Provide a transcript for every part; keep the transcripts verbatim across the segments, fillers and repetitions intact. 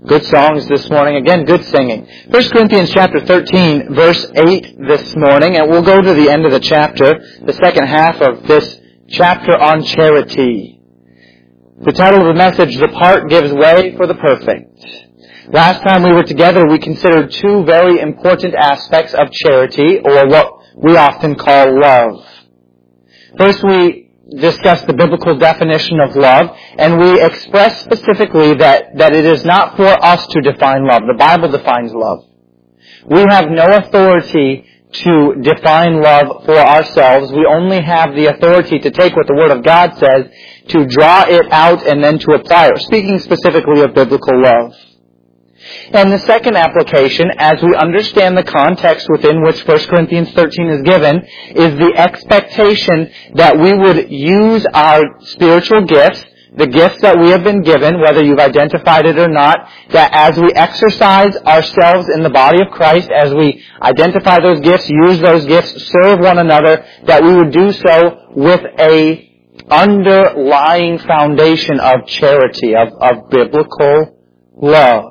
Good songs this morning. Again, good singing. First Corinthians chapter thirteen, verse eight this morning, and we'll go to the end of the chapter, the second half of this chapter on charity. The title of the message, The Part Gives Way for the Perfect. Last time we were together, we considered two very important aspects of charity, or what we often call love. First, we discuss the biblical definition of love, and we express specifically that, that it is not for us to define love. The Bible defines love. We have no authority to define love for ourselves. We only have the authority to take what the Word of God says, to draw it out, and then to apply it. Speaking specifically of biblical love. And the second application, as we understand the context within which First Corinthians thirteen is given, is the expectation that we would use our spiritual gifts, the gifts that we have been given, whether you've identified it or not, that as we exercise ourselves in the body of Christ, as we identify those gifts, use those gifts, serve one another, that we would do so with a underlying foundation of charity, of, of biblical love.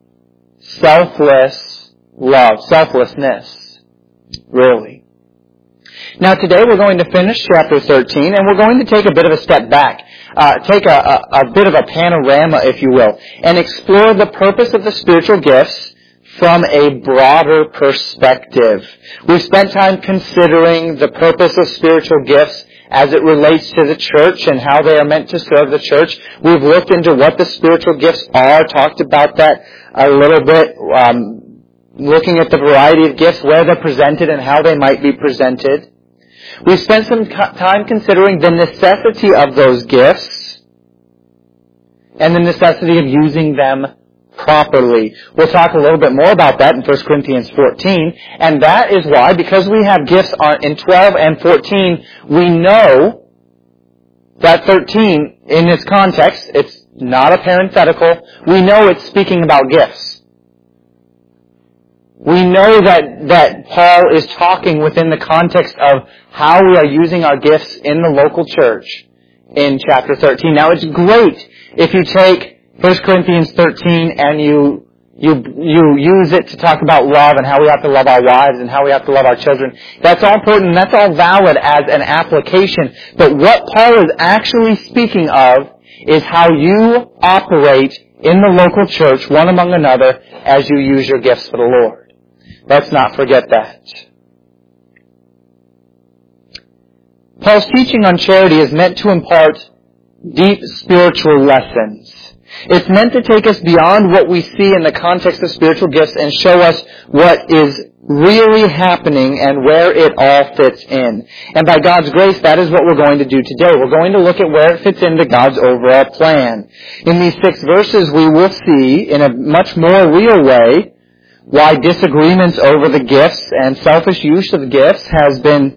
Selfless love. Selflessness. Really. Now today we're going to finish chapter thirteen, and we're going to take a bit of a step back. Uh, take a, a, a bit of a panorama, if you will, and explore the purpose of the spiritual gifts from a broader perspective. We've spent time considering the purpose of spiritual gifts as it relates to the church and how they are meant to serve the church. We've looked into what the spiritual gifts are, talked about that a little bit, um, looking at the variety of gifts, where they're presented and how they might be presented. We've spent some time considering the necessity of those gifts and the necessity of using them properly. We'll talk a little bit more about that in First Corinthians fourteen, and that is why, because we have gifts in twelve and fourteen, we know that thirteen, in its context, it's not a parenthetical, we know it's speaking about gifts. We know that, that Paul is talking within the context of how we are using our gifts in the local church in chapter thirteen. Now, it's great if you take First Corinthians thirteen and you, you, you use it to talk about love and how we have to love our wives and how we have to love our children. That's all important and that's all valid as an application. But what Paul is actually speaking of is how you operate in the local church, one among another, as you use your gifts for the Lord. Let's not forget that. Paul's teaching on charity is meant to impart deep spiritual lessons. It's meant to take us beyond what we see in the context of spiritual gifts and show us what is really happening and where it all fits in. And by God's grace, that is what we're going to do today. We're going to look at where it fits into God's overall plan. In these six verses, we will see in a much more real way why disagreements over the gifts and selfish use of gifts has been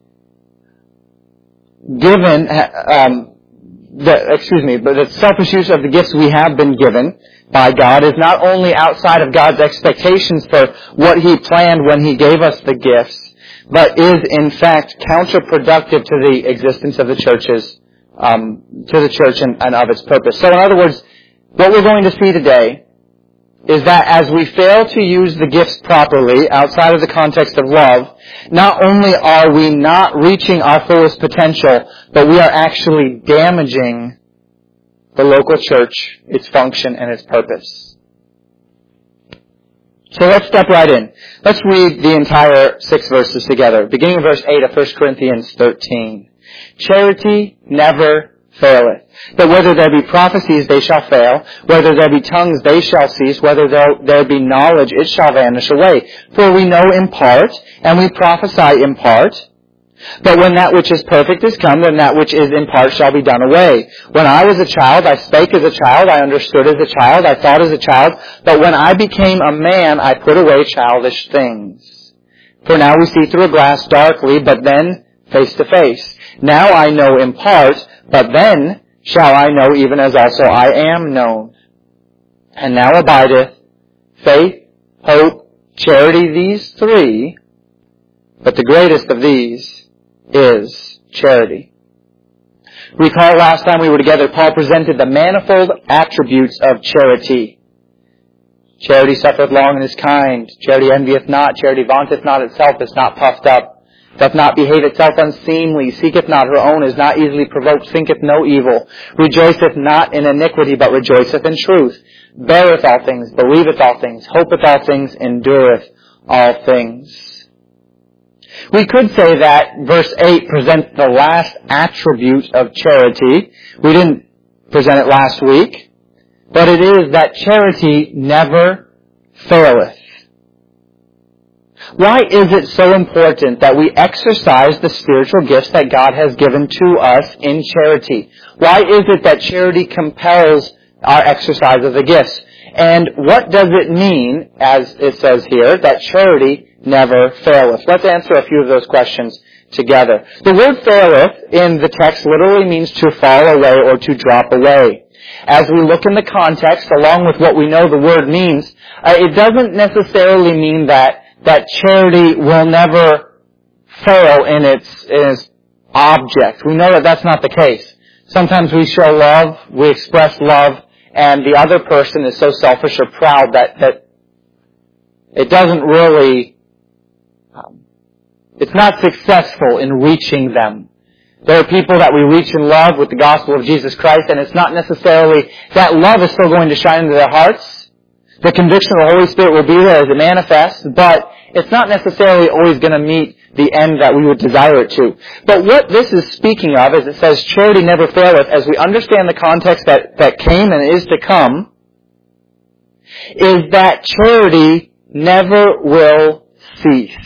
given, um, the, excuse me, but the selfish use of the gifts we have been given by God is not only outside of God's expectations for what He planned when He gave us the gifts, but is in fact counterproductive to the existence of the churches, um, to the church and, and of its purpose. So in other words, what we're going to see today is that as we fail to use the gifts properly outside of the context of love, not only are we not reaching our fullest potential, but we are actually damaging the local church, its function, and its purpose. So let's step right in. Let's read the entire six verses together, beginning in verse eight of First Corinthians thirteen. Charity never faileth. But whether there be prophecies, they shall fail. Whether there be tongues, they shall cease. Whether there, there be knowledge, it shall vanish away. For we know in part, and we prophesy in part. But when that which is perfect is come, then that which is in part shall be done away. When I was a child, I spake as a child, I understood as a child, I thought as a child. But when I became a man, I put away childish things. For now we see through a glass darkly, but then face to face. Now I know in part, but then shall I know even as also I am known. And now abideth faith, hope, charity, these three, but the greatest of these is charity. Recall last time we were together, Paul presented the manifold attributes of charity. Charity suffereth long and is kind. Charity envieth not. Charity vaunteth not itself, is not puffed up, doth not behave itself unseemly, seeketh not her own, is not easily provoked, thinketh no evil, rejoiceth not in iniquity, but rejoiceth in truth, beareth all things, believeth all things, hopeth all things, endureth all things. We could say that verse eight presents the last attribute of charity. We didn't present it last week. But it is that charity never faileth. Why is it so important that we exercise the spiritual gifts that God has given to us in charity? Why is it that charity compels our exercise of the gifts? And what does it mean, as it says here, that charity never faileth? Let's answer a few of those questions together. The word faileth in the text literally means to fall away or to drop away. As we look in the context, along with what we know the word means, uh, it doesn't necessarily mean that that charity will never fail in its, in its object. We know that that's not the case. Sometimes we show love, we express love, and the other person is so selfish or proud that, that it doesn't really, um, it's not successful in reaching them. There are people that we reach in love with the gospel of Jesus Christ, and it's not necessarily that love is still going to shine into their hearts. The conviction of the Holy Spirit will be there as it manifests, but it's not necessarily always going to meet the end that we would desire it to. But what this is speaking of, as it says, charity never faileth, as we understand the context that, that came and is to come, is that charity never will cease.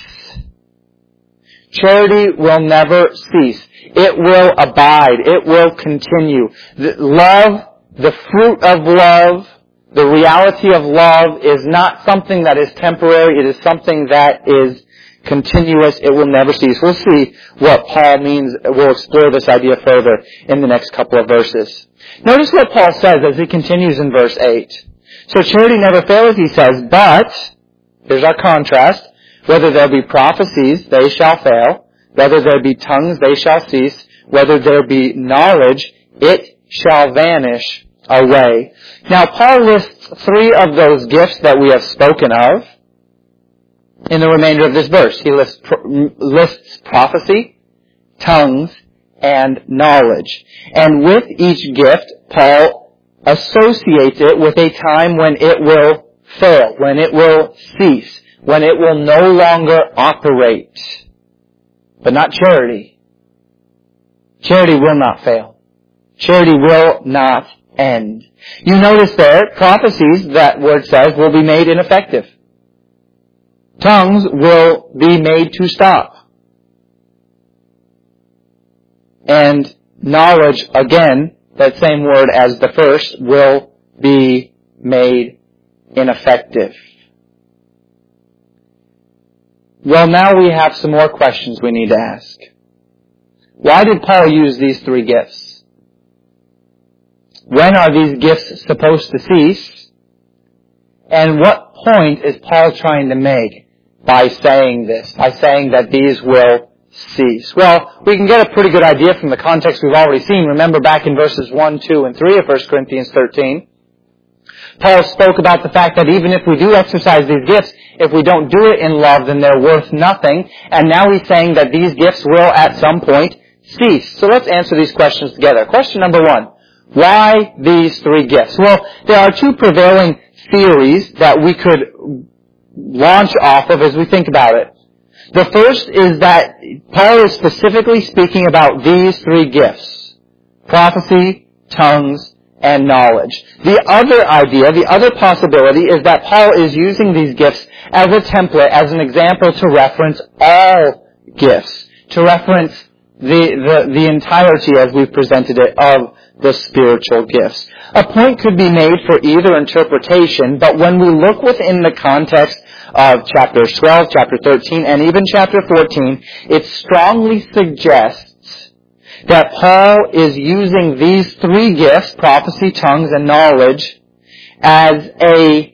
Charity will never cease. It will abide. It will continue. The love, the fruit of love, the reality of love is not something that is temporary. It is something that is continuous. It will never cease. We'll see what Paul means. We'll explore this idea further in the next couple of verses. Notice what Paul says as he continues in verse eight. So charity never faileth, he says, but, here's our contrast, whether there be prophecies, they shall fail. Whether there be tongues, they shall cease. Whether there be knowledge, it shall vanish away. Now, Paul lists three of those gifts that we have spoken of in the remainder of this verse. He lists, lists prophecy, tongues, and knowledge. And with each gift, Paul associates it with a time when it will fail, when it will cease, when it will no longer operate. But not charity. Charity will not fail. Charity will not end. You notice there, prophecies, that word says, will be made ineffective. Tongues will be made to stop. And knowledge, again, that same word as the first, will be made ineffective. Well, now we have some more questions we need to ask. Why did Paul use these three gifts? When are these gifts supposed to cease? And what point is Paul trying to make by saying this, by saying that these will cease? Well, we can get a pretty good idea from the context we've already seen. Remember back in verses one, two, and three of First Corinthians thirteen, Paul spoke about the fact that even if we do exercise these gifts, if we don't do it in love, then they're worth nothing. And now he's saying that these gifts will at some point cease. So let's answer these questions together. Question number one. Why these three gifts? Well, there are two prevailing theories that we could launch off of as we think about it. The first is that Paul is specifically speaking about these three gifts: prophecy, tongues, and knowledge. The other idea, the other possibility is that Paul is using these gifts as a template, as an example to reference all gifts, to reference the, the, the entirety as we've presented it of the spiritual gifts. A point could be made for either interpretation, but when we look within the context of chapter twelve, chapter thirteen, and even chapter fourteen, it strongly suggests that Paul is using these three gifts, prophecy, tongues, and knowledge, as a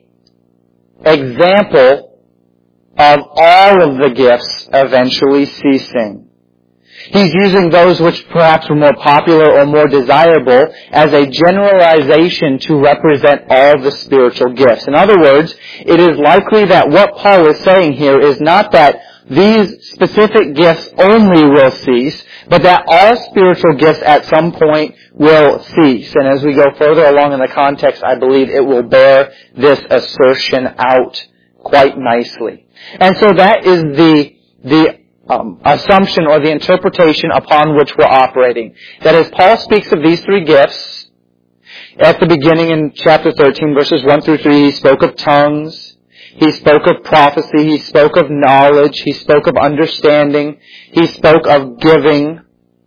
example of all of the gifts eventually ceasing. He's using those which perhaps were more popular or more desirable as a generalization to represent all the spiritual gifts. In other words, it is likely that what Paul is saying here is not that these specific gifts only will cease, but that all spiritual gifts at some point will cease. And as we go further along in the context, I believe it will bear this assertion out quite nicely. And so that is the, the um, assumption or the interpretation upon which we're operating. That as Paul speaks of these three gifts, at the beginning in chapter thirteen, verses one through three, he spoke of tongues. He spoke of prophecy. He spoke of knowledge. He spoke of understanding. He spoke of giving.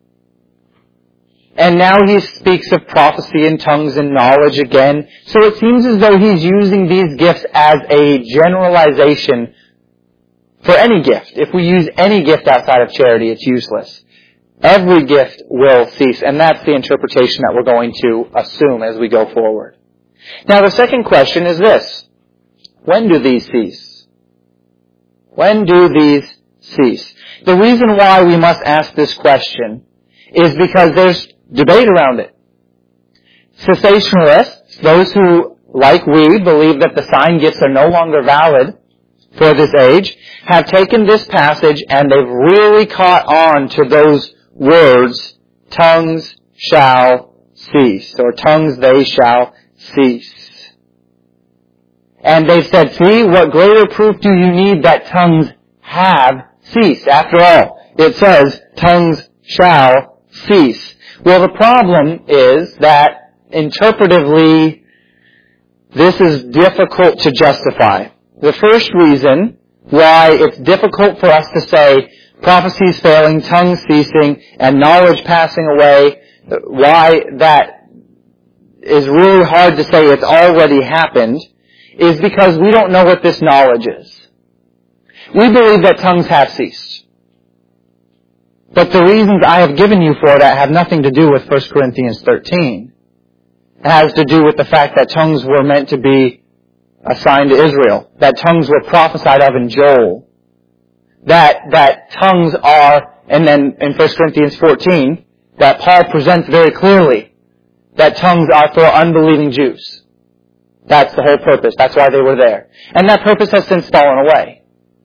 And now he speaks of prophecy and tongues and knowledge again. So it seems as though he's using these gifts as a generalization for any gift. If we use any gift outside of charity, it's useless. Every gift will cease. And that's the interpretation that we're going to assume as we go forward. Now the second question is this. When do these cease? When do these cease? The reason why we must ask this question is because there's debate around it. Cessationalists, those who, like we, believe that the sign gifts are no longer valid for this age, have taken this passage and they've really caught on to those words, tongues shall cease, or tongues they shall cease. And they've said, see, what greater proof do you need that tongues have ceased? After all, it says, tongues shall cease. Well, the problem is that, interpretively, this is difficult to justify. The first reason why it's difficult for us to say, prophecies failing, tongues ceasing, and knowledge passing away, why that is really hard to say it's already happened, is because we don't know what this knowledge is. We believe that tongues have ceased. But the reasons I have given you for that have nothing to do with First Corinthians thirteen. It has to do with the fact that tongues were meant to be assigned to Israel. That tongues were prophesied of in Joel. That, that tongues are, and then in First Corinthians fourteen, that Paul presents very clearly that tongues are for unbelieving Jews. That's the whole purpose. That's why they were there. And that purpose has since fallen away.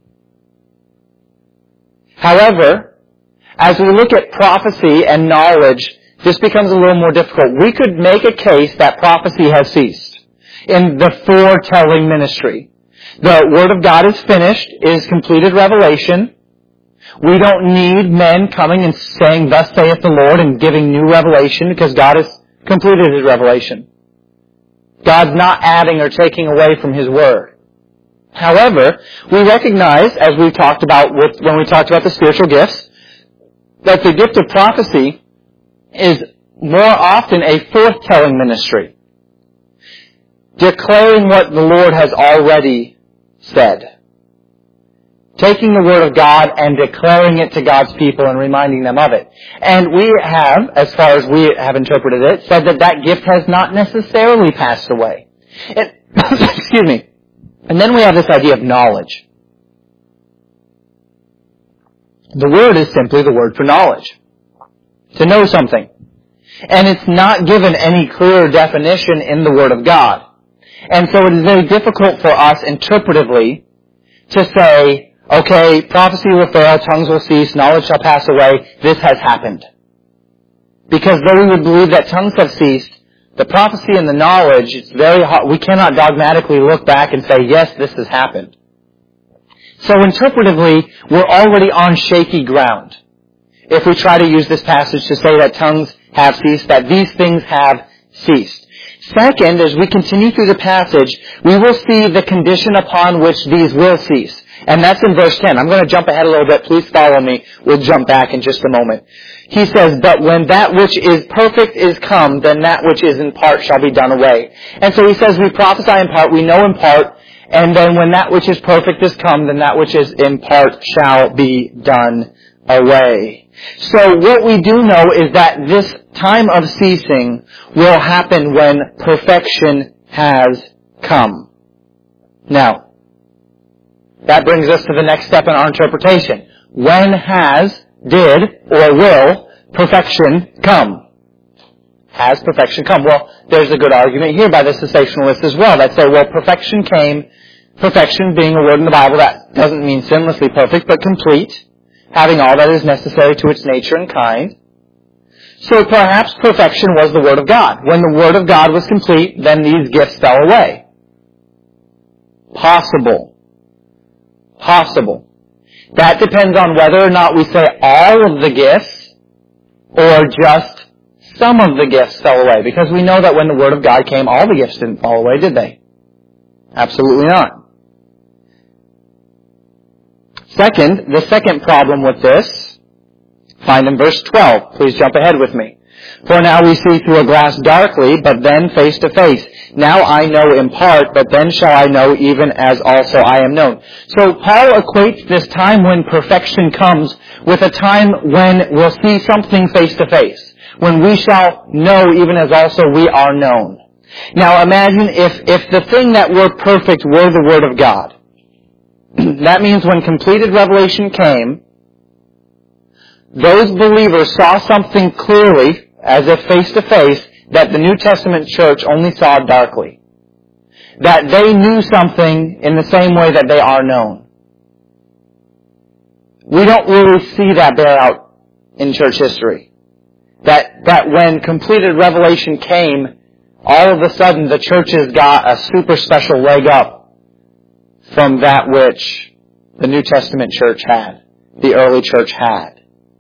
However, as we look at prophecy and knowledge, this becomes a little more difficult. We could make a case that prophecy has ceased in the foretelling ministry. The Word of God is finished, is completed revelation. We don't need men coming and saying, thus saith the Lord, and giving new revelation, because God has completed His revelation. God's not adding or taking away from His Word. However, we recognize, as we talked about with, when we talked about the spiritual gifts, that the gift of prophecy is more often a forthtelling ministry. Declaring what the Lord has already said. Taking the Word of God and declaring it to God's people and reminding them of it. And we have, as far as we have interpreted it, said that that gift has not necessarily passed away. It, excuse me. And then we have this idea of knowledge. The word is simply the word for knowledge. To know something. And it's not given any clear definition in the Word of God. And so it is very difficult for us interpretively to say, okay, prophecy will fail, tongues will cease, knowledge shall pass away, this has happened. Because though we would believe that tongues have ceased, the prophecy and the knowledge, it's very hard, we cannot dogmatically look back and say, yes, this has happened. So interpretively, we're already on shaky ground. If we try to use this passage to say that tongues have ceased, that these things have ceased. Second, as we continue through the passage, we will see the condition upon which these will cease. And that's in verse ten. I'm going to jump ahead a little bit. Please follow me. We'll jump back in just a moment. He says, but when that which is perfect is come, then that which is in part shall be done away. And so he says, we prophesy in part, we know in part, and then when that which is perfect is come, then that which is in part shall be done away. So what we do know is that this time of ceasing will happen when perfection has come. Now, that brings us to the next step in our interpretation. When has did or will perfection come? Has perfection come? Well, there's a good argument here by the cessationalists as well that say, well, perfection came, perfection being a word in the Bible that doesn't mean sinlessly perfect, but complete, having all that is necessary to its nature and kind. So perhaps perfection was the Word of God. When the Word of God was complete, then these gifts fell away. Possible. Possible. That depends on whether or not we say all of the gifts or just some of the gifts fell away. Because we know that when the Word of God came, all the gifts didn't fall away, did they? Absolutely not. Second, the second problem with this, find in verse twelve. Please jump ahead with me. For now we see through a glass darkly, but then face to face. Now I know in part, but then shall I know even as also I am known. So Paul equates this time when perfection comes with a time when we'll see something face to face. When we shall know even as also we are known. Now imagine if, if the thing that were perfect were the Word of God. That means when completed revelation came, those believers saw something clearly, as if face to face, that the New Testament church only saw darkly. That they knew something in the same way that they are known. We don't really see that bear out in church history. That, that when completed revelation came, all of a sudden the churches got a super special leg up from that which the New Testament church had, the early church had.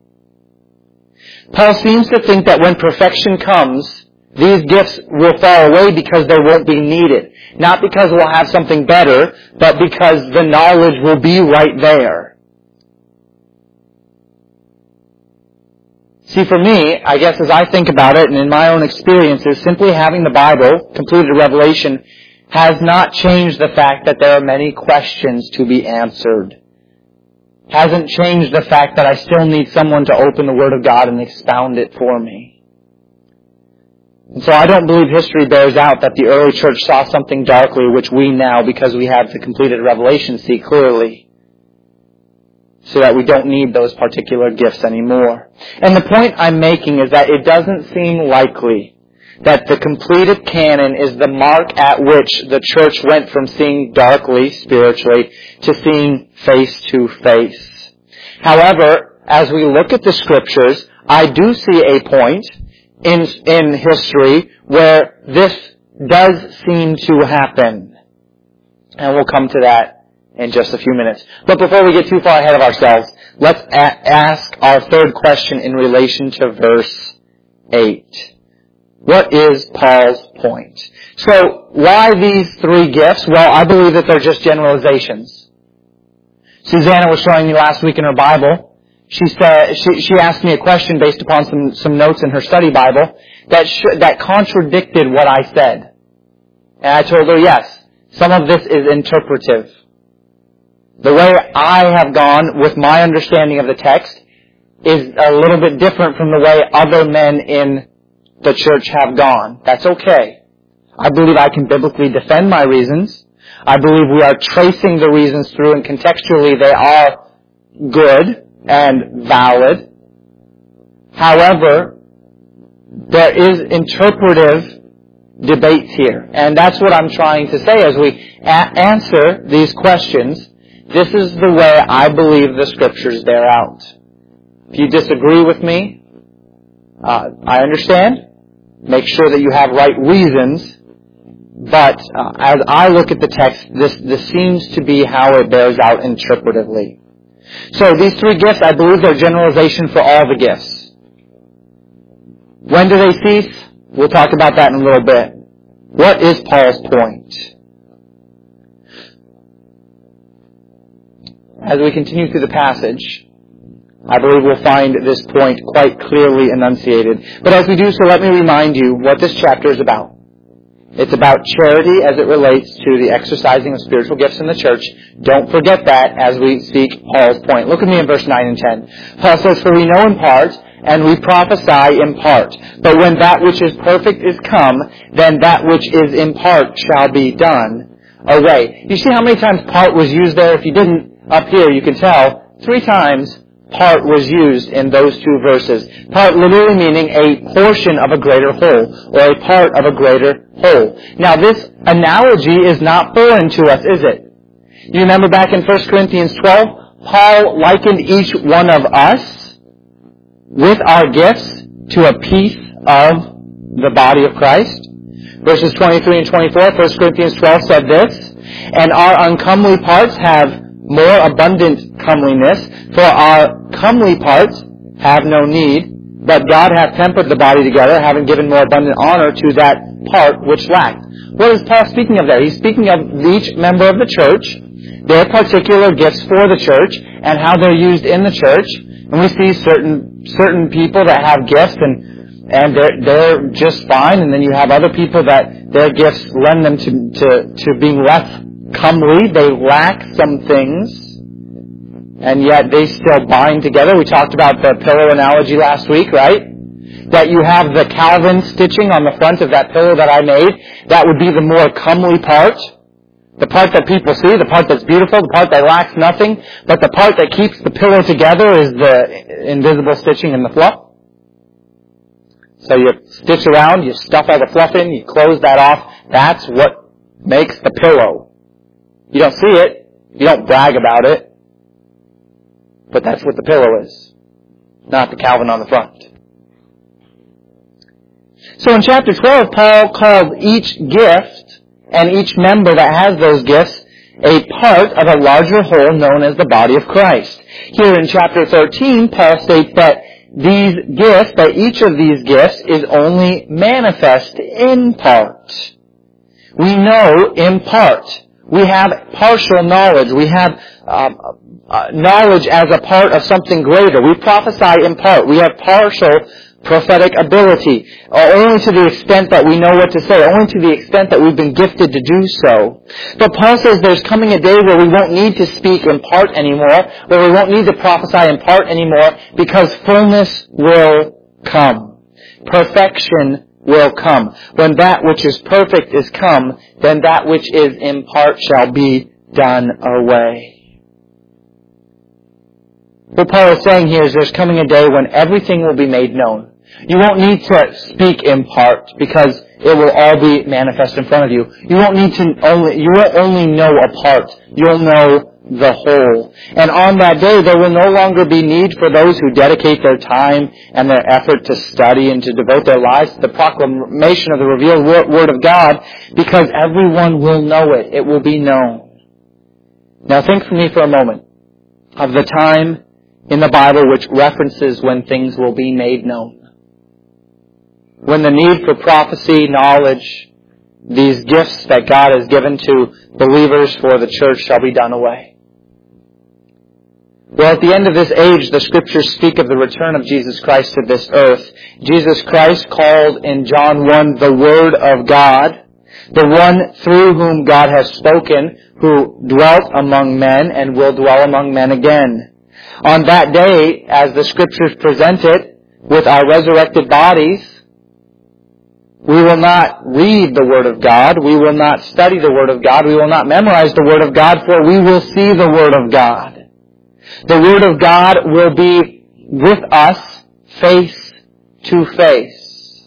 Paul seems to think that when perfection comes, these gifts will fall away because they won't be needed. Not because we'll have something better, but because the knowledge will be right there. See, for me, I guess as I think about it, and in my own experiences, simply having the Bible, completed revelation, has not changed the fact that there are many questions to be answered. Hasn't changed the fact that I still need someone to open the Word of God and expound it for me. And so I don't believe history bears out that the early church saw something darkly which we now, because we have the completed revelation, see clearly. So that we don't need those particular gifts anymore. And the point I'm making is that it doesn't seem likely that the completed canon is the mark at which the church went from seeing darkly, spiritually, to seeing face to face. However, as we look at the Scriptures, I do see a point in, in history where this does seem to happen. And we'll come to that in just a few minutes. But before we get too far ahead of ourselves, let's a- ask our third question in relation to verse eight. What is Paul's point? So, why these three gifts? Well, I believe that they're just generalizations. Susanna was showing me last week in her Bible. She said she, she asked me a question based upon some, some notes in her study Bible that sh- that contradicted what I said. And I told her, yes, some of this is interpretive. The way I have gone with my understanding of the text is a little bit different from the way other men in the church have gone. That's okay. I believe I can biblically defend my reasons. I believe we are tracing the reasons through, and contextually they are good and valid. However, there is interpretive debates here. And that's what I'm trying to say as we a- answer these questions. This is the way I believe the Scriptures bear out. If you disagree with me, uh, I understand. Make sure that you have right reasons. But uh, as I look at the text, this, this seems to be how it bears out interpretively. So these three gifts, I believe they're generalization for all the gifts. When do they cease? We'll talk about that in a little bit. What is Paul's point? As we continue through the passage, I believe we'll find this point quite clearly enunciated. But as we do so, let me remind you what this chapter is about. It's about charity as it relates to the exercising of spiritual gifts in the church. Don't forget that as we seek Paul's point. Look at me in verse nine and ten. Paul says, "For we know in part, and we prophesy in part. But when that which is perfect is come, then that which is in part shall be done away." You see how many times part was used there? If you didn't, up here you can tell. Three times part was used in those two verses. Part literally meaning a portion of a greater whole, or a part of a greater whole. Now this analogy is not foreign to us, is it? You remember back in First Corinthians twelve, Paul likened each one of us with our gifts to a piece of the body of Christ. Verses twenty-three and twenty-four, First Corinthians twelve said this, and our uncomely parts have more abundant comeliness, for our comely parts have no need, but God hath tempered the body together, having given more abundant honor to that part which lacked. What is Paul speaking of there? He's speaking of each member of the church, their particular gifts for the church, and how they're used in the church. And we see certain certain people that have gifts and and they're they're just fine, and then you have other people that their gifts lend them to to, to being less comely. They lack some things, and yet they still bind together. We talked about the pillow analogy last week, right? That you have the Calvin stitching on the front of that pillow that I made. That would be the more comely part. The part that people see, the part that's beautiful, the part that lacks nothing. But the part that keeps the pillow together is the invisible stitching and the fluff. So you stitch around, you stuff all the fluff in, you close that off. That's what makes the pillow. You don't see it. You don't brag about it. But that's what the pillow is. Not the Calvin on the front. So in chapter twelve, Paul called each gift and each member that has those gifts a part of a larger whole known as the body of Christ. Here in chapter thirteen, Paul states that these gifts, that each of these gifts is only manifest in part. We know in part. We have partial knowledge. We have um, uh, knowledge as a part of something greater. We prophesy in part. We have partial prophetic ability, uh, only to the extent that we know what to say, only to the extent that we've been gifted to do so. But Paul says there's coming a day where we won't need to speak in part anymore, where we won't need to prophesy in part anymore, because fullness will come. Perfection will come. When that which is perfect is come, then that which is in part shall be done away. What Paul is saying here is there's coming a day when everything will be made known. You won't need to speak in part because it will all be manifest in front of you. You won't need to only, you won't only know a part. You'll know the whole. And on that day, there will no longer be need for those who dedicate their time and their effort to study and to devote their lives to the proclamation of the revealed Word of God, because everyone will know it. It will be known. Now think for me for a moment of the time in the Bible which references when things will be made known. When the need for prophecy, knowledge, these gifts that God has given to believers for the church shall be done away. Well, at the end of this age, the Scriptures speak of the return of Jesus Christ to this earth. Jesus Christ, called in John one the Word of God, the one through whom God has spoken, who dwelt among men and will dwell among men again. On that day, as the Scriptures present it, with our resurrected bodies, we will not read the Word of God. We will not study the Word of God. We will not memorize the Word of God, for we will see the Word of God. The Word of God will be with us face to face.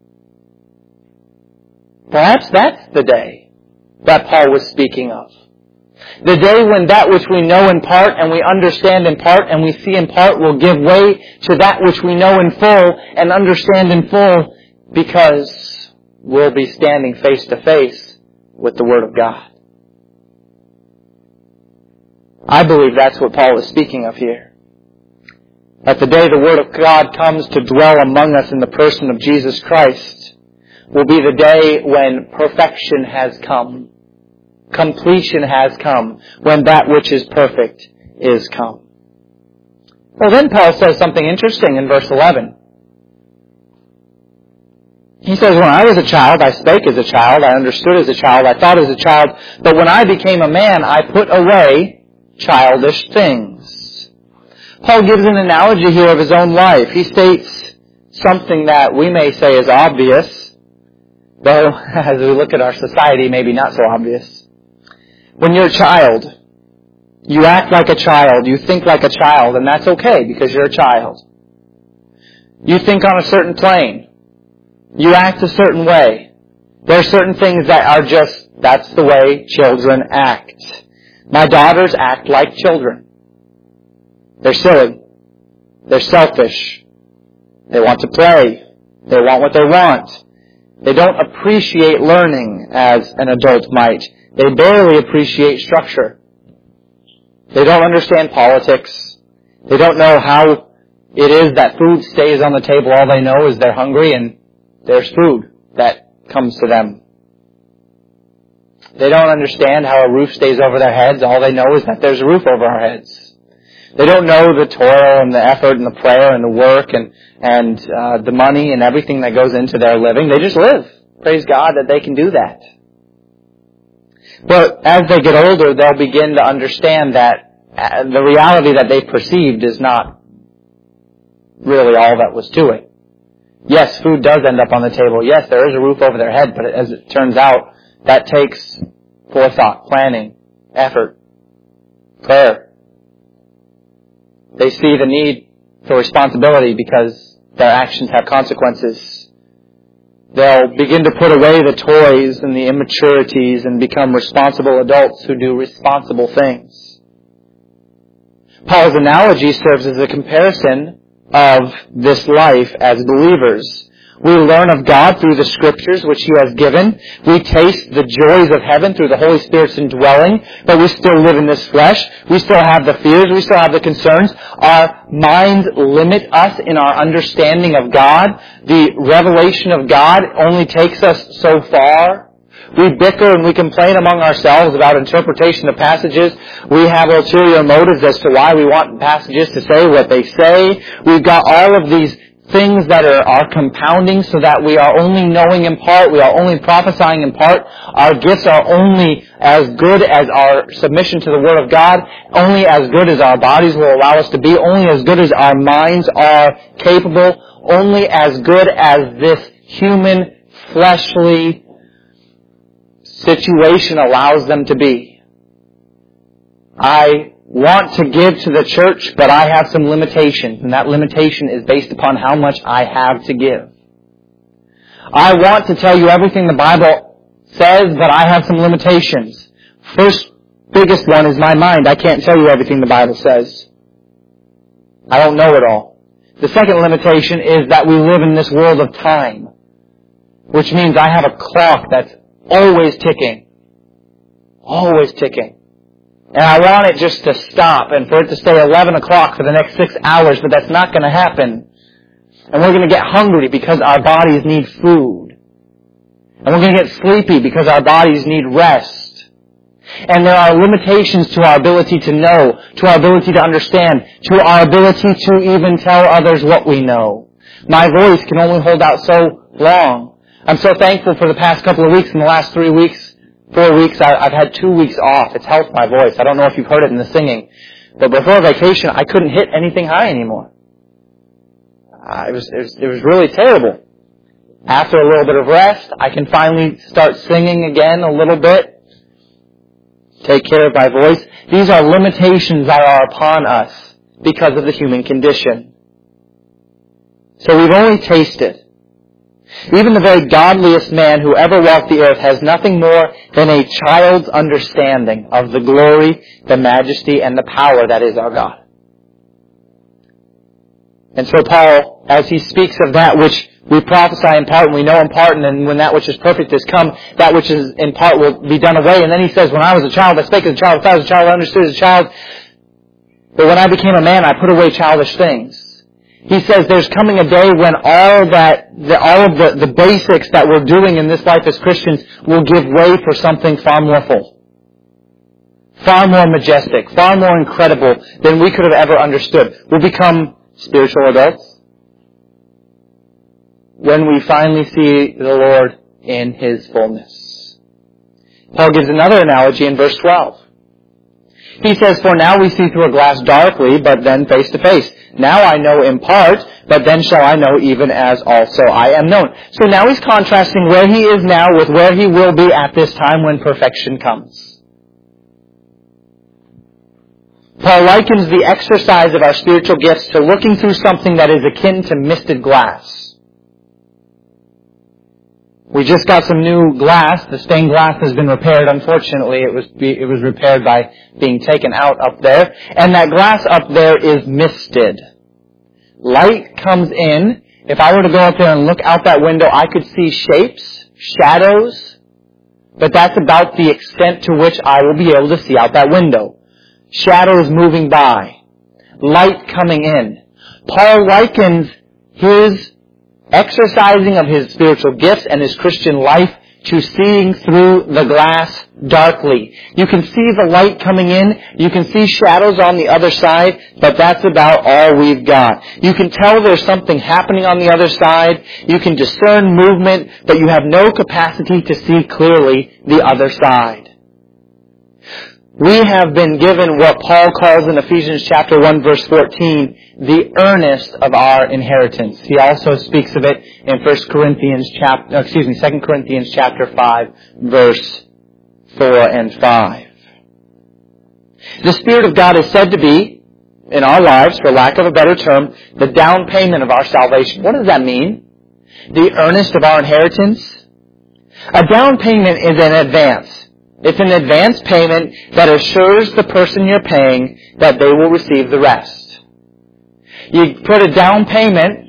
Perhaps that's the day that Paul was speaking of. The day when that which we know in part and we understand in part and we see in part will give way to that which we know in full and understand in full, because we'll be standing face to face with the Word of God. I believe that's what Paul is speaking of here. That the day the Word of God comes to dwell among us in the person of Jesus Christ will be the day when perfection has come. Completion has come. When that which is perfect is come. Well, then Paul says something interesting in verse eleven. He says, when I was a child, I spake as a child, I understood as a child, I thought as a child, but when I became a man, I put away childish things. Paul gives an analogy here of his own life. He states something that we may say is obvious, though as we look at our society, maybe not so obvious. When you're a child, You act like a child. You think like a child, and that's okay because you're a child. You think on a certain plane. You act a certain way. There are certain things that are just, that's the way children act. My daughters act like children. They're silly. They're selfish. They want to play. They want what they want. They don't appreciate learning as an adult might. They barely appreciate structure. They don't understand politics. They don't know how it is that food stays on the table. All they know is they're hungry and there's food that comes to them. They don't understand how a roof stays over their heads. All they know is that there's a roof over our heads. They don't know the toil and the effort and the prayer and the work and, and uh, the money and everything that goes into their living. They just live. Praise God that they can do that. But as they get older, they'll begin to understand that uh, the reality that they perceived is not really all that was to it. Yes, food does end up on the table. Yes, there is a roof over their head, but as it turns out, that takes forethought, planning, effort, prayer. They see the need for responsibility because their actions have consequences. They'll begin to put away the toys and the immaturities and become responsible adults who do responsible things. Paul's analogy serves as a comparison of this life as believers. We learn of God through the Scriptures which He has given. We taste the joys of heaven through the Holy Spirit's indwelling, but we still live in this flesh. We still have the fears. We still have the concerns. Our minds limit us in our understanding of God. The revelation of God only takes us so far. We bicker and we complain among ourselves about interpretation of passages. We have ulterior motives as to why we want passages to say what they say. We've got all of these things that are, are compounding so that we are only knowing in part, we are only prophesying in part. Our gifts are only as good as our submission to the Word of God, only as good as our bodies will allow us to be, only as good as our minds are capable, only as good as this human, fleshly situation allows them to be. I want to give to the church, but I have some limitations, and that limitation is based upon how much I have to give. I want to tell you everything the Bible says, but I have some limitations. First biggest one is my mind. I can't tell you everything the Bible says. I don't know it all. The second limitation is that we live in this world of time, which means I have a clock that's always ticking. Always ticking. And I want it just to stop and for it to stay eleven o'clock for the next six hours, but that's not going to happen. And we're going to get hungry because our bodies need food. And we're going to get sleepy because our bodies need rest. And there are limitations to our ability to know, to our ability to understand, to our ability to even tell others what we know. My voice can only hold out so long. I'm so thankful for the past couple of weeks. In the last three weeks, four weeks, I've had two weeks off. It's helped my voice. I don't know if you've heard it in the singing. But before vacation, I couldn't hit anything high anymore. Uh, it was, it was, it was really terrible. After a little bit of rest, I can finally start singing again a little bit. Take care of my voice. These are limitations that are upon us because of the human condition. So we've only tasted. Even the very godliest man who ever walked the earth has nothing more than a child's understanding of the glory, the majesty, and the power that is our God. And so Paul, as he speaks of that which we prophesy in part and we know in part, and then when that which is perfect has come, that which is in part will be done away. And then he says, when I was a child, I spake as a child, if I was a child, I understood as a child. But when I became a man, I put away childish things. He says there's coming a day when all that, the, all of the, the basics that we're doing in this life as Christians will give way for something far more full, far more majestic, far more incredible than we could have ever understood. We'll become spiritual adults when we finally see the Lord in His fullness. Paul gives another analogy in verse twelve. He says, for now we see through a glass darkly, but then face to face. Now I know in part, but then shall I know even as also I am known. So now he's contrasting where he is now with where he will be at this time when perfection comes. Paul likens the exercise of our spiritual gifts to looking through something that is akin to misted glass. We just got some new glass. The stained glass has been repaired. Unfortunately, it was it was repaired by being taken out up there. And that glass up there is misted. Light comes in. If I were to go up there and look out that window, I could see shapes, shadows. But that's about the extent to which I will be able to see out that window. Shadows moving by. Light coming in. Paul likens his exercising of his spiritual gifts and his Christian life to seeing through the glass darkly. You can see the light coming in, you can see shadows on the other side, but that's about all we've got. You can tell there's something happening on the other side, you can discern movement, but you have no capacity to see clearly the other side. We have been given what Paul calls in Ephesians chapter one verse fourteen, the earnest of our inheritance. He also speaks of it in First Corinthians chapter, excuse me, Second Corinthians chapter five verse four and five. The Spirit of God is said to be, in our lives, for lack of a better term, the down payment of our salvation. What does that mean? The earnest of our inheritance? A down payment is an advance. It's an advance payment that assures the person you're paying that they will receive the rest. You put a down payment,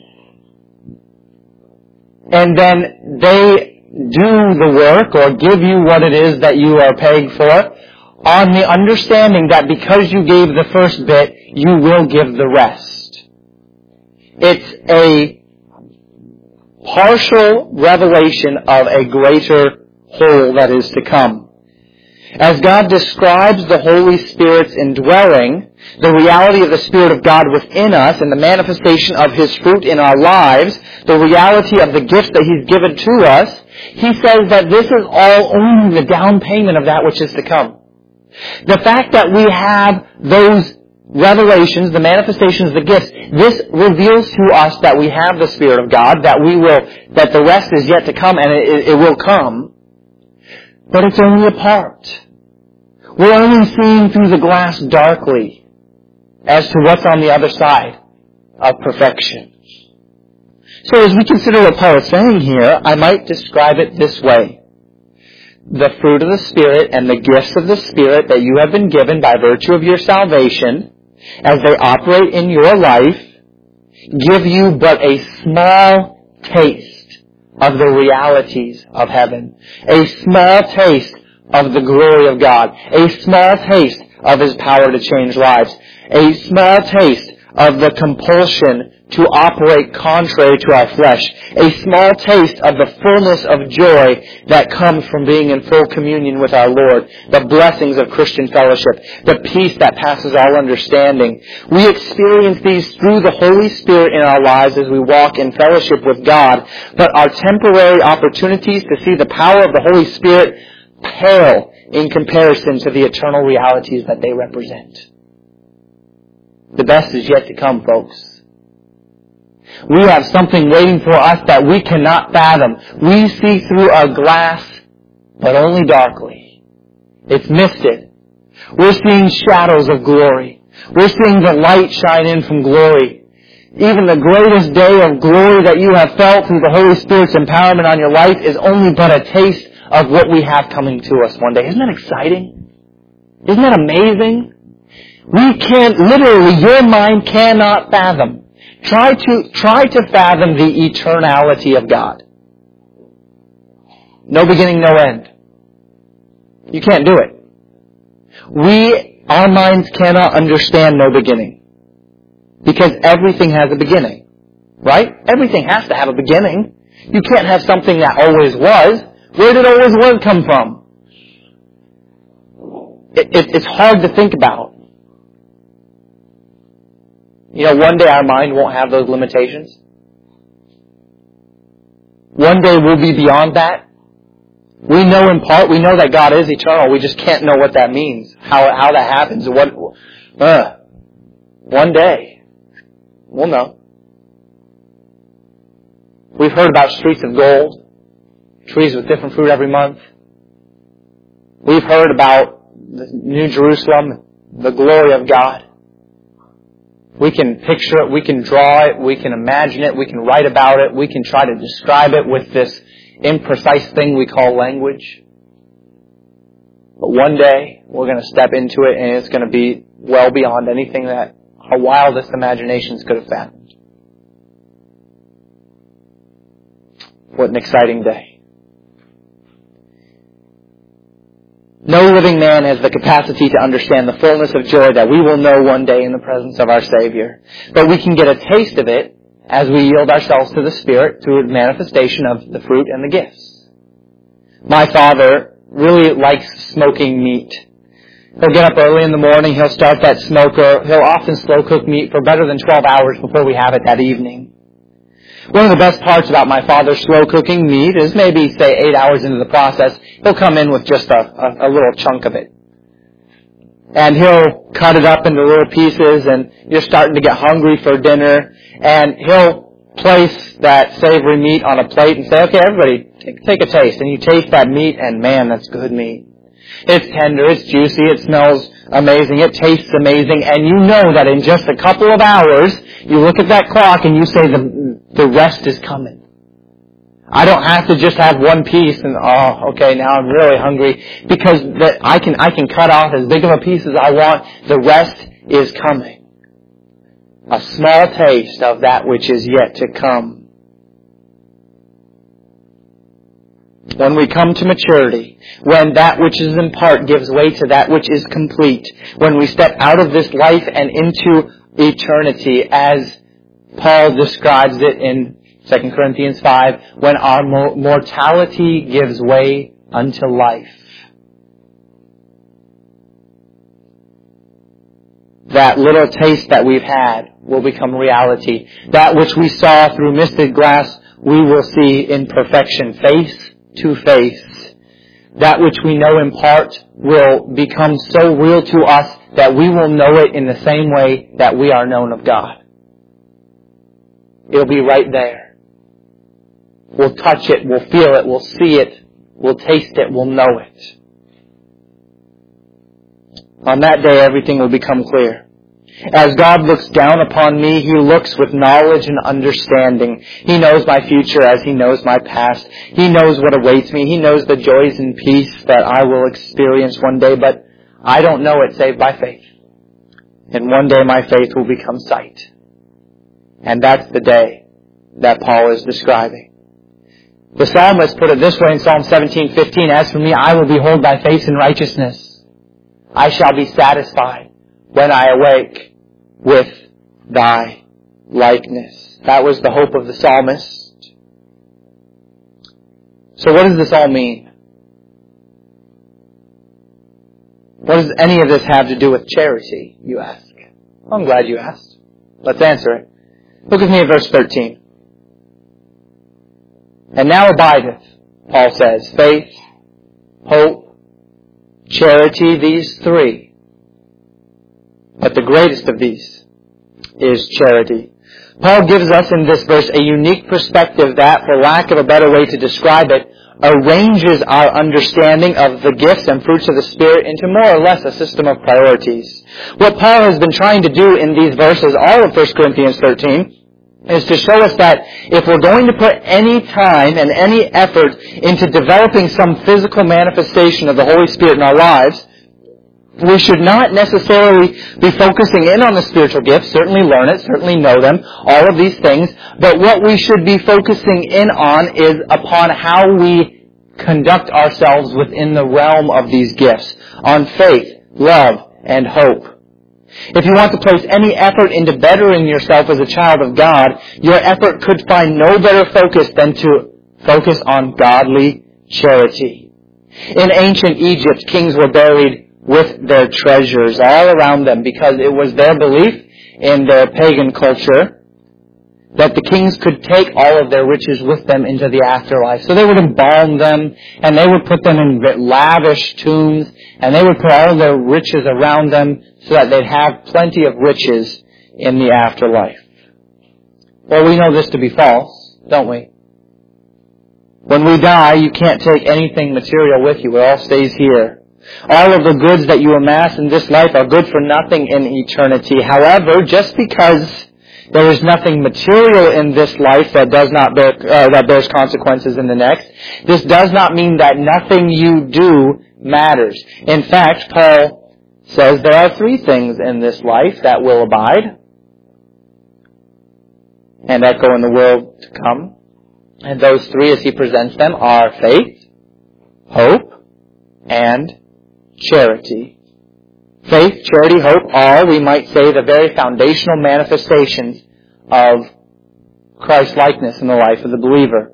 and then they do the work or give you what it is that you are paying for on the understanding that because you gave the first bit, you will give the rest. It's a partial revelation of a greater whole that is to come. As God describes the Holy Spirit's indwelling, the reality of the Spirit of God within us and the manifestation of His fruit in our lives, the reality of the gifts that He's given to us, He says that this is all only the down payment of that which is to come. The fact that we have those revelations, the manifestations, the gifts, this reveals to us that we have the Spirit of God, that we will, that the rest is yet to come, and it, it will come. But it's only a part. We're only seeing through the glass darkly as to what's on the other side of perfection. So as we consider what Paul is saying here, I might describe it this way. The fruit of the Spirit and the gifts of the Spirit that you have been given by virtue of your salvation, as they operate in your life, give you but a small taste of the realities of heaven. A small taste of the glory of God. A small taste of His power to change lives. A small taste of the compulsion to operate contrary to our flesh. A small taste of the fullness of joy that comes from being in full communion with our Lord. The blessings of Christian fellowship. The peace that passes all understanding. We experience these through the Holy Spirit in our lives as we walk in fellowship with God. But our temporary opportunities to see the power of the Holy Spirit pale in comparison to the eternal realities that they represent. The best is yet to come, folks. We have something waiting for us that we cannot fathom. We see through a glass, but only darkly. It's misted. We're seeing shadows of glory. We're seeing the light shine in from glory. Even the greatest day of glory that you have felt through the Holy Spirit's empowerment on your life is only but a taste of what we have coming to us one day. Isn't that exciting? Isn't that amazing? We can't, literally, your mind cannot fathom. Try to, try to fathom the eternality of God. No beginning, no end. You can't do it. We, our minds cannot understand no beginning. Because everything has a beginning. Right? Everything has to have a beginning. You can't have something that always was. Where did always was come from? It, it, it's hard to think about. You know, one day our mind won't have those limitations. One day we'll be beyond that. We know in part, we know that God is eternal. We just can't know what that means. How how that happens. What, uh, one day, we'll know. We've heard about streets of gold. Trees with different fruit every month. We've heard about the New Jerusalem, the glory of God. We can picture it, we can draw it, we can imagine it, we can write about it, we can try to describe it with this imprecise thing we call language. But one day, we're going to step into it and it's going to be well beyond anything that our wildest imaginations could have fathomed. What an exciting day. No living man has the capacity to understand the fullness of joy that we will know one day in the presence of our Savior. But we can get a taste of it as we yield ourselves to the Spirit through a manifestation of the fruit and the gifts. My father really likes smoking meat. He'll get up early in the morning, he'll start that smoker, he'll often slow cook meat for better than twelve hours before we have it that evening. One of the best parts about my father's slow cooking meat is maybe, say, eight hours into the process, he'll come in with just a, a, a little chunk of it. And he'll cut it up into little pieces and you're starting to get hungry for dinner. And he'll place that savory meat on a plate and say, okay, everybody, take, take a taste. And you taste that meat and man, that's good meat. It's tender, it's juicy, it smells amazing, it tastes amazing. And you know that in just a couple of hours, you look at that clock and you say the, the rest is coming. I don't have to just have one piece and, oh, okay, now I'm really hungry. Because the, I can I can cut off as big of a piece as I want. The rest is coming. A small taste of that which is yet to come. When we come to maturity, when that which is in part gives way to that which is complete, when we step out of this life and into eternity, as Paul describes it in Second Corinthians five, when our mortality gives way unto life. That little taste that we've had will become reality. That which we saw through misted glass, we will see in perfection, face to face. That which we know in part will become so real to us that we will know it in the same way that we are known of God. It'll be right there. We'll touch it, we'll feel it, we'll see it, we'll taste it, we'll know it. On that day, everything will become clear. As God looks down upon me, He looks with knowledge and understanding. He knows my future as He knows my past. He knows what awaits me. He knows the joys and peace that I will experience one day, but I don't know it save by faith. And one day my faith will become sight. And that's the day that Paul is describing. The psalmist put it this way in Psalm seventeen fifteen, as for me, I will behold thy face in righteousness. I shall be satisfied when I awake with thy likeness. That was the hope of the psalmist. So what does this all mean? What does any of this have to do with charity, you ask? Well, I'm glad you asked. Let's answer it. Look with me at verse thirteen. And now abideth, Paul says, faith, hope, charity, these three. But the greatest of these is charity. Paul gives us in this verse a unique perspective that, for lack of a better way to describe it, arranges our understanding of the gifts and fruits of the Spirit into more or less a system of priorities. What Paul has been trying to do in these verses, all of First Corinthians thirteen, is to show us that if we're going to put any time and any effort into developing some physical manifestation of the Holy Spirit in our lives, we should not necessarily be focusing in on the spiritual gifts, certainly learn it, certainly know them, all of these things, but what we should be focusing in on is upon how we conduct ourselves within the realm of these gifts, on faith, love, and hope. If you want to place any effort into bettering yourself as a child of God, your effort could find no better focus than to focus on godly charity. In ancient Egypt, kings were buried with their treasures all around them because it was their belief in their pagan culture that the kings could take all of their riches with them into the afterlife. So they would embalm them, and they would put them in lavish tombs, and they would put all their riches around them so that they'd have plenty of riches in the afterlife. Well, we know this to be false, don't we? When we die, you can't take anything material with you. It all stays here. All of the goods that you amass in this life are good for nothing in eternity. However, just because there is nothing material in this life that does not bear, uh, that bears consequences in the next, this does not mean that nothing you do matters. In fact, Paul says there are three things in this life that will abide and echo in the world to come. And those three, as he presents them, are faith, hope, and charity. Faith, charity, hope are, we might say, the very foundational manifestations of Christ-likeness in the life of the believer.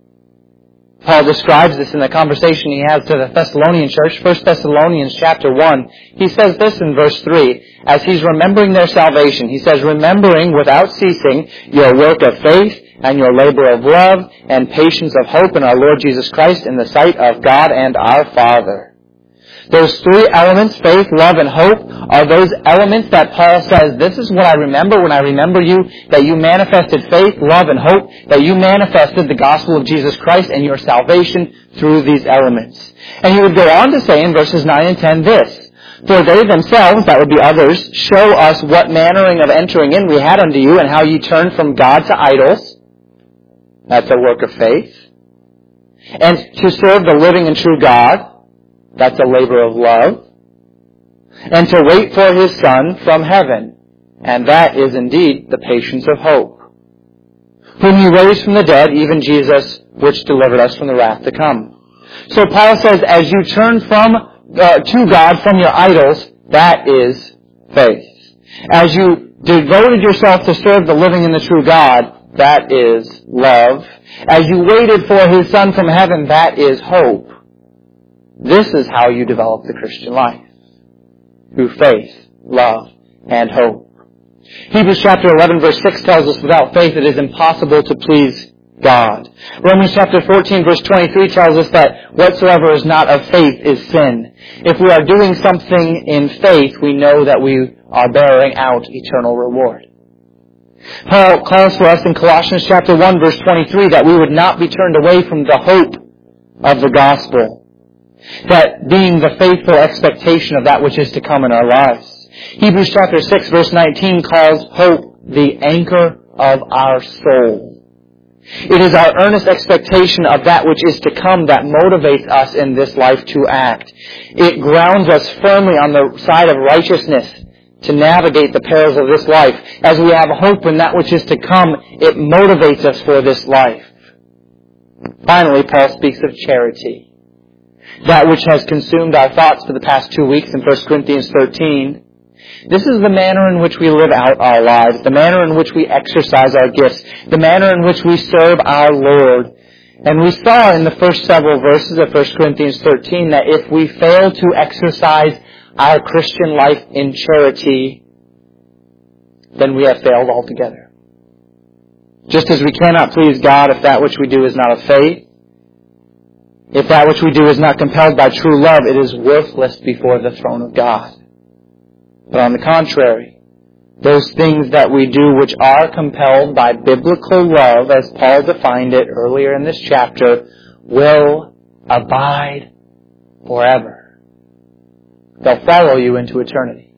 Paul describes this in the conversation he has to the Thessalonian church, First Thessalonians chapter one. He says this in verse three, as he's remembering their salvation. He says, remembering without ceasing your work of faith and your labor of love and patience of hope in our Lord Jesus Christ in the sight of God and our Father. Those three elements, faith, love, and hope, are those elements that Paul says, this is what I remember when I remember you, that you manifested faith, love, and hope, that you manifested the gospel of Jesus Christ and your salvation through these elements. And he would go on to say in verses nine and ten this, for they themselves, that would be others, show us what mannering of entering in we had unto you, and how ye turned from God to idols. That's a work of faith. And to serve the living and true God. That's a labor of love. And to wait for His Son from heaven. And that is indeed the patience of hope. Whom He raised from the dead, even Jesus, which delivered us from the wrath to come. So Paul says, as you turn from uh, to God from your idols, that is faith. As you devoted yourself to serve the living and the true God, that is love. As you waited for His Son from heaven, that is hope. This is how you develop the Christian life. Through faith, love, and hope. Hebrews chapter eleven verse six tells us without faith it is impossible to please God. Romans chapter fourteen verse twenty-three tells us that whatsoever is not of faith is sin. If we are doing something in faith, we know that we are bearing out eternal reward. Paul calls for us in Colossians chapter one verse twenty-three that we would not be turned away from the hope of the gospel. That being the faithful expectation of that which is to come in our lives. Hebrews chapter six verse nineteen calls hope the anchor of our soul. It is our earnest expectation of that which is to come that motivates us in this life to act. It grounds us firmly on the side of righteousness to navigate the perils of this life. As we have hope in that which is to come, it motivates us for this life. Finally, Paul speaks of charity. That which has consumed our thoughts for the past two weeks in First Corinthians thirteen. This is the manner in which we live out our lives, the manner in which we exercise our gifts, the manner in which we serve our Lord. And we saw in the first several verses of First Corinthians thirteen that if we fail to exercise our Christian life in charity, then we have failed altogether. Just as we cannot please God if that which we do is not of faith, if that which we do is not compelled by true love, it is worthless before the throne of God. But on the contrary, those things that we do which are compelled by biblical love, as Paul defined it earlier in this chapter, will abide forever. They'll follow you into eternity.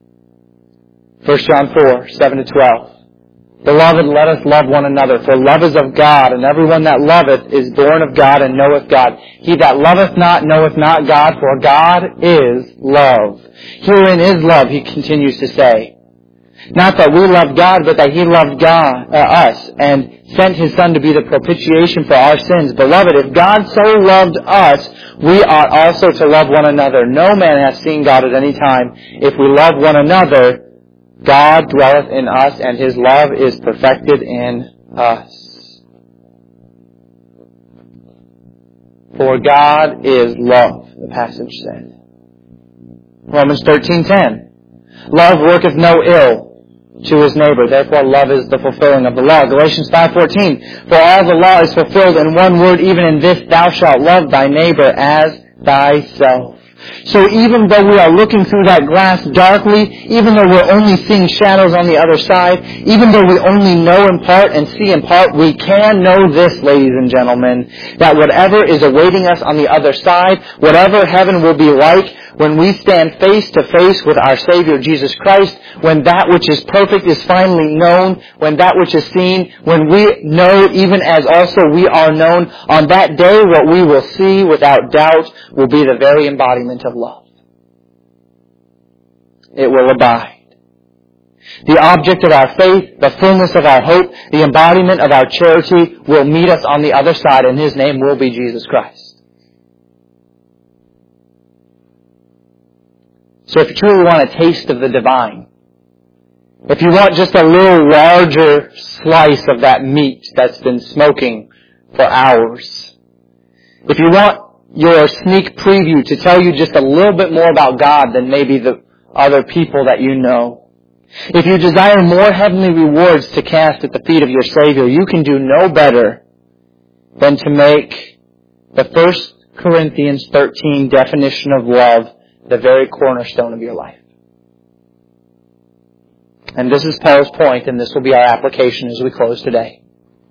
First John four, seven to twelve. Beloved, let us love one another, for love is of God, and everyone that loveth is born of God and knoweth God. He that loveth not knoweth not God, for God is love. Herein is love, he continues to say. Not that we loved God, but that He loved God, uh, us, and sent His Son to be the propitiation for our sins. Beloved, if God so loved us, we ought also to love one another. No man hath seen God at any time. If we love one another, God dwelleth in us, and His love is perfected in us. For God is love, the passage said. Romans thirteen ten. Love worketh no ill to his neighbor. Therefore love is the fulfilling of the law. Galatians five fourteen. For all the law is fulfilled in one word, even in this, thou shalt love thy neighbor as thyself. So even though we are looking through that glass darkly, even though we're only seeing shadows on the other side, even though we only know in part and see in part, we can know this, ladies and gentlemen, that whatever is awaiting us on the other side, whatever heaven will be like, when we stand face to face with our Savior Jesus Christ, when that which is perfect is finally known, when that which is seen, when we know even as also we are known, on that day what we will see without doubt will be the very embodiment of love. It will abide. The object of our faith, the fullness of our hope, the embodiment of our charity will meet us on the other side, and His name will be Jesus Christ. So if you truly want a taste of the divine, if you want just a little larger slice of that meat that's been smoking for hours, if you want your sneak preview to tell you just a little bit more about God than maybe the other people that you know, if you desire more heavenly rewards to cast at the feet of your Savior, you can do no better than to make the First Corinthians thirteen definition of love the very cornerstone of your life. And this is Paul's point, and this will be our application as we close today.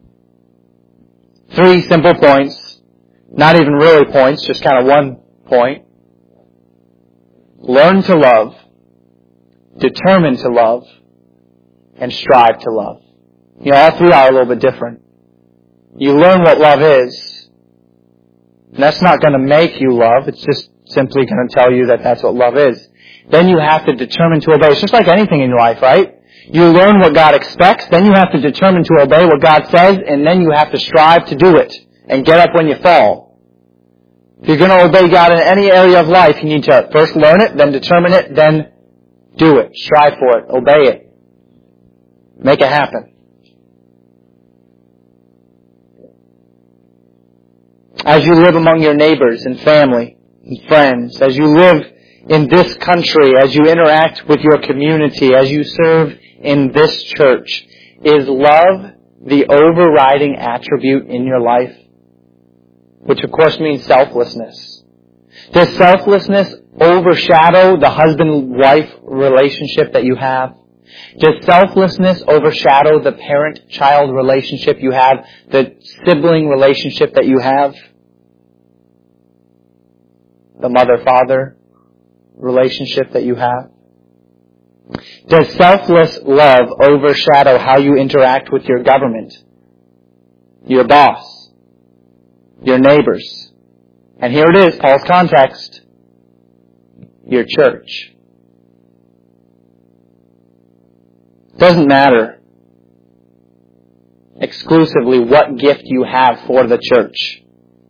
Three simple points, not even really points, just kind of one point. Learn to love, determine to love, and strive to love. You know, all three are a little bit different. You learn what love is, and that's not going to make you love, it's just simply going to tell you that that's what love is. Then you have to determine to obey. It's just like anything in your life, right? You learn what God expects, then you have to determine to obey what God says, and then you have to strive to do it and get up when you fall. If you're going to obey God in any area of life, you need to first learn it, then determine it, then do it. Strive for it. Obey it. Make it happen. As you live among your neighbors and family, and friends, as you live in this country, as you interact with your community, as you serve in this church, is love the overriding attribute in your life? Which of course means selflessness. Does selflessness overshadow the husband-wife relationship that you have? Does selflessness overshadow the parent-child relationship you have, the sibling relationship that you have? The mother-father relationship that you have? Does selfless love overshadow how you interact with your government, your boss, your neighbors? And here it is, Paul's context, your church. It doesn't matter exclusively what gift you have for the church.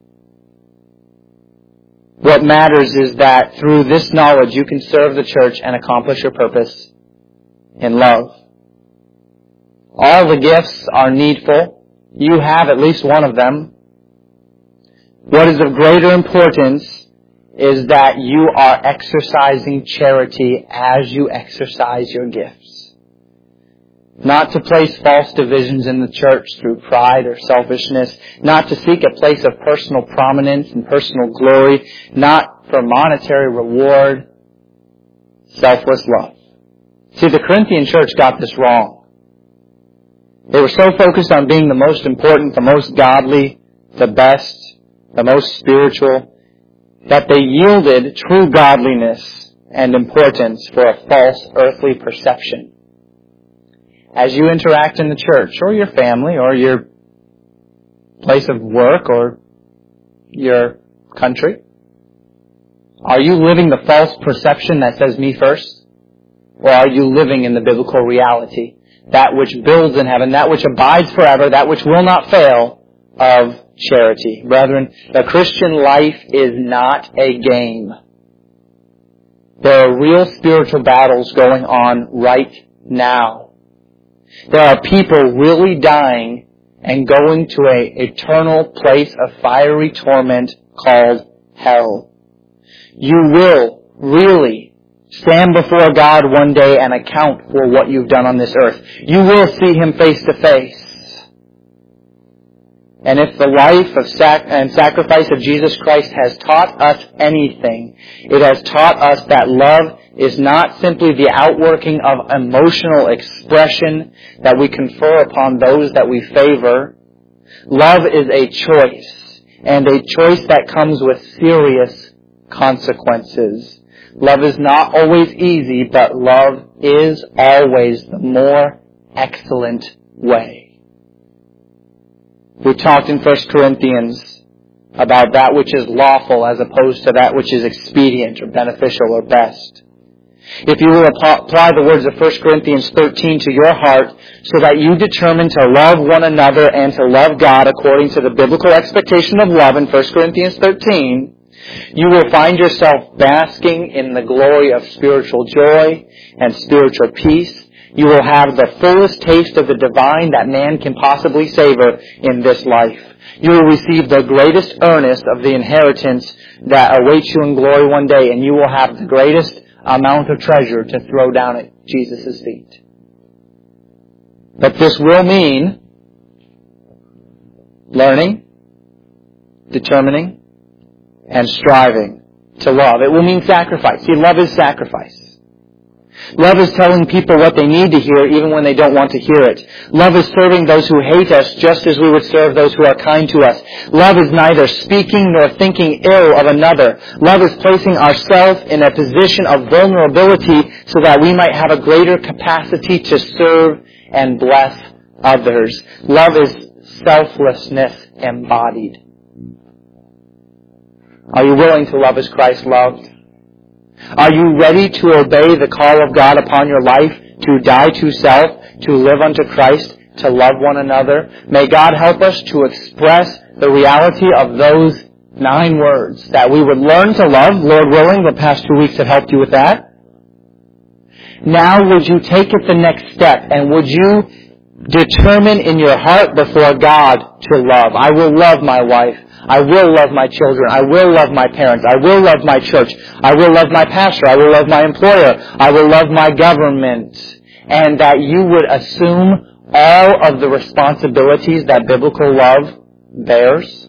What matters is that through this knowledge you can serve the church and accomplish your purpose in love. All the gifts are needful. You have at least one of them. What is of greater importance is that you are exercising charity as you exercise your gifts. Not to place false divisions in the church through pride or selfishness. Not to seek a place of personal prominence and personal glory. Not for monetary reward. Selfless love. See, the Corinthian church got this wrong. They were so focused on being the most important, the most godly, the best, the most spiritual, that they yielded true godliness and importance for a false earthly perception. As you interact in the church, or your family, or your place of work, or your country, are you living the false perception that says me first? Or are you living in the biblical reality, that which builds in heaven, that which abides forever, that which will not fail, of charity? Brethren, the Christian life is not a game. There are real spiritual battles going on right now. There are people really dying and going to an eternal place of fiery torment called hell. You will really stand before God one day and account for what you've done on this earth. You will see Him face to face. And if the life of sac- and sacrifice of Jesus Christ has taught us anything, it has taught us that love is not simply the outworking of emotional expression that we confer upon those that we favor. Love is a choice, and a choice that comes with serious consequences. Love is not always easy, but love is always the more excellent way. We talked in First Corinthians about that which is lawful as opposed to that which is expedient or beneficial or best. If you will apply the words of First Corinthians thirteen to your heart so that you determine to love one another and to love God according to the biblical expectation of love in First Corinthians thirteen, you will find yourself basking in the glory of spiritual joy and spiritual peace. You will have the fullest taste of the divine that man can possibly savor in this life. You will receive the greatest earnest of the inheritance that awaits you in glory one day, and you will have the greatest amount of treasure to throw down at Jesus' feet. But this will mean learning, determining, and striving to love. It will mean sacrifice. See, love is sacrifice. Love is telling people what they need to hear even when they don't want to hear it. Love is serving those who hate us just as we would serve those who are kind to us. Love is neither speaking nor thinking ill of another. Love is placing ourselves in a position of vulnerability so that we might have a greater capacity to serve and bless others. Love is selflessness embodied. Are you willing to love as Christ loved? Are you ready to obey the call of God upon your life, to die to self, to live unto Christ, to love one another? May God help us to express the reality of those nine words, that we would learn to love, Lord willing. The past two weeks have helped you with that. Now would you take it the next step, and would you determine in your heart before God to love? I will love my wife. I will love my children. I will love my parents. I will love my church. I will love my pastor. I will love my employer. I will love my government. And that you would assume all of the responsibilities that biblical love bears.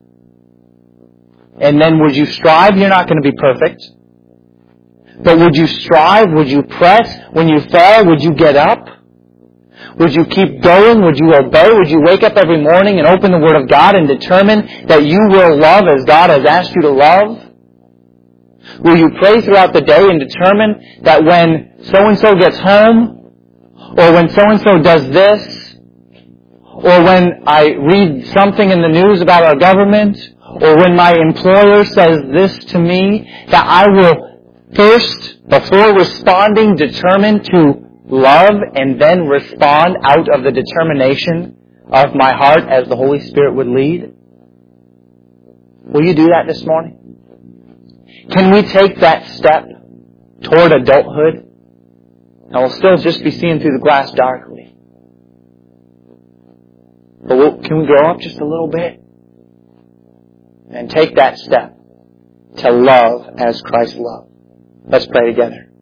And then would you strive? You're not going to be perfect. But would you strive? Would you press? When you fall, would you get up? Would you keep going? Would you obey? Would you wake up every morning and open the Word of God and determine that you will love as God has asked you to love? Will you pray throughout the day and determine that when so-and-so gets home, or when so-and-so does this, or when I read something in the news about our government, or when my employer says this to me, that I will first, before responding, determine to love and then respond out of the determination of my heart as the Holy Spirit would lead? Will you do that this morning? Can we take that step toward adulthood? And we'll still just be seeing through the glass darkly. But we'll, can we grow up just a little bit? And take that step to love as Christ loved. Let's pray together.